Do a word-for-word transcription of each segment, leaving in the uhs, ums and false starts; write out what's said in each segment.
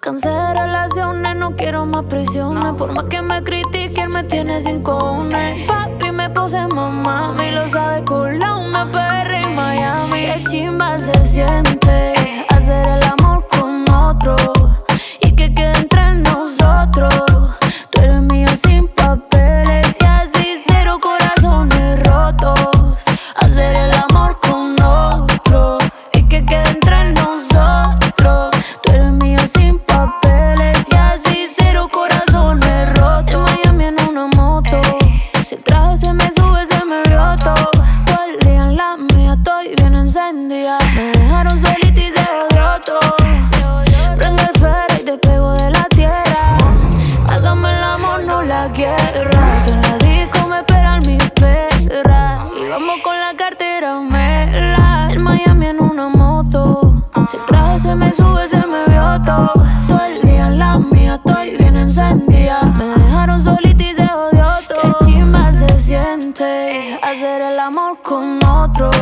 Cansé de relaciones, no quiero más prisiones. Por más que me critique, él me tiene sin cojones. Papi me puse mamá, y lo sabe Colombia, P R y Miami. Qué chimba se siente hacer el amor con otro y que quede entre nosotros. Tú eres mío sin papeles y así cero corazones rotos. Hacer el amor con otro y que quede entre nosotros. Tú eres mío sin papeles y así cero corazones rotos. En Miami en una moto, si el traje se me sube se me vio todo. Todo el día en la mía estoy bien encendida. Me dejaron solita y se odió todo. Prende el ferro y te pego de la tierra. Hágame el amor, no la guerra. Que en la disco me esperan mis perras. Y vamos con la cartera mela. En Miami en una moto, si el traje se me sube se me vio todo. Todo el día en la mía estoy bien encendida. Me dejaron solita y se odió todo. Qué chimba se siente hacer el amor con otro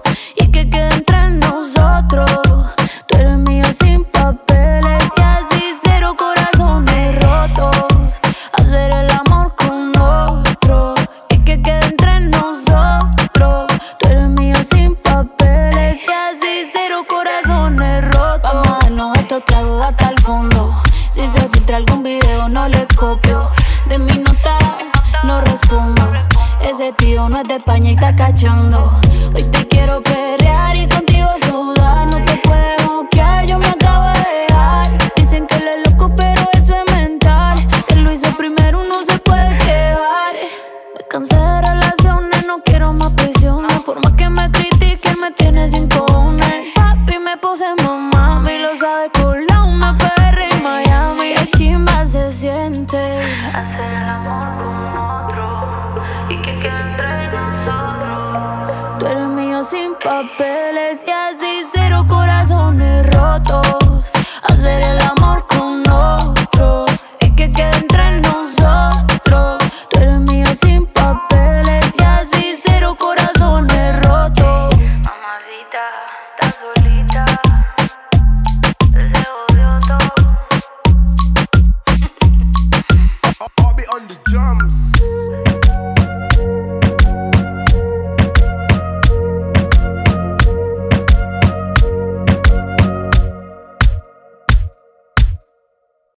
y que quede entre nosotros. Tú eres mío sin papeles y así cero corazones rotos. Hacer el amor con otro y que quede entre nosotros. Tú eres mío sin papeles y así cero corazones rotos. Vamos a darnos estos tragos hasta el fondo. Si se filtra algún video no le copio. De mi nota no respondo. Ese tío no es de España y está cachando. Hoy te quiero perrear y contigo sudar. No te puedes bloquear, yo me acabo de dejar. Dicen que él es loco pero eso es mental. Él lo hizo primero, no se puede quejar. Me cansé de relaciones, no quiero más prisiones. Por más que me critique, él me tiene sin cojones. Papi me puse mamá, y lo sabe Colombia, P R y Miami. Qué chimba se siente hacer el amor con otro y que quede entre nosotros. Tú eres mío sin papeles y así cero corazones rotos. Hacer el amor con otro y que quede entre nosotros. Tú eres mío sin papeles y así cero corazones rotos. Mamacita, estás solita, se odió todo. I'll be on the